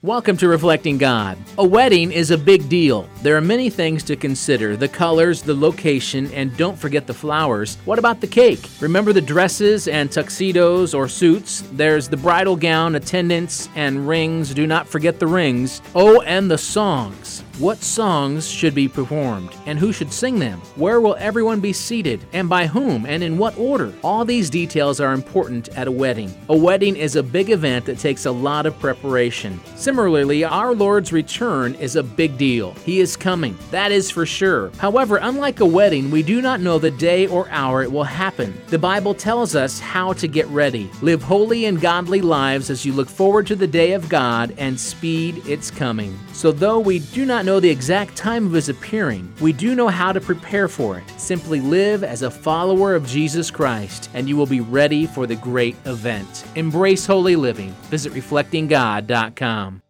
Welcome to Reflecting God. A wedding is a big deal. There are many things to consider: the colors, the location, and don't forget the flowers. What about the cake? Remember the dresses and tuxedos or suits? There's the bridal gown, attendants, and rings. Do not forget the rings. Oh, and the songs. What songs should be performed, and who should sing them? Where will everyone be seated, and by whom, and in what order? All these details are important at a wedding. A wedding is a big event that takes a lot of preparation. Similarly, our Lord's return is a big deal. He is coming, that is for sure. However, unlike a wedding, we do not know the day or hour it will happen. The Bible tells us how to get ready. Live holy and godly lives as you look forward to the day of God and speed its coming. So though we do not know the exact time of His appearing, we do know how to prepare for it. Simply live as a follower of Jesus Christ, and you will be ready for the great event. Embrace holy living. Visit reflectinggod.com.